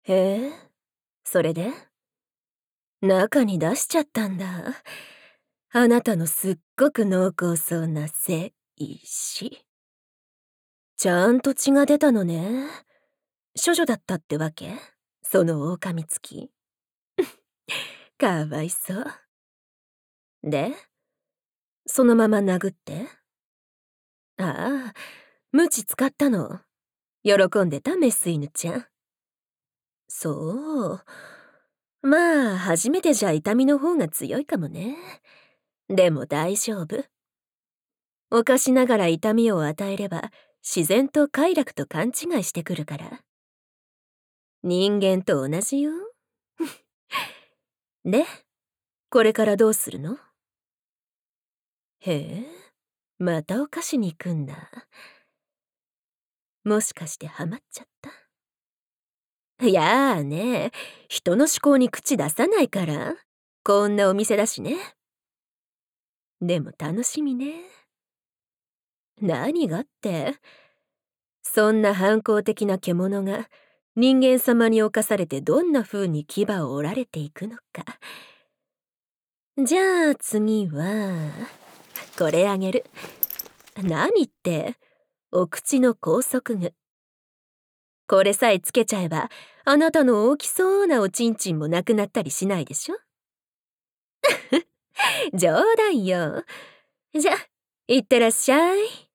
へえ、それで中に出しちゃったんだ。あなたのすっごく濃厚そうな精子。ちゃんと血が出たのね。処女だったってわけ？その狼つき。かわいそう。で、そのまま殴って？ああ、鞭使ったの。喜んでたメス犬ちゃん。そう。まあ、初めてじゃ痛みの方が強いかもね。でも大丈夫。おかしながら痛みを与えれば、自然と快楽と勘違いしてくるから。人間と同じよ。で、これからどうするの？へえ、またお菓子に行くんだ。もしかしてハマっちゃった？いやーね、人の思考に口出さないから。こんなお店だしね。でも楽しみね。何がって？そんな反抗的な獣が人間様に侵されてどんな風に牙を折られていくのか。じゃあ次は、これあげる。何って、お口の拘束具。これさえつけちゃえば、あなたの大きそうなおちんちんもなくなったりしないでしょ？冗談よ。じゃ、いってらっしゃい。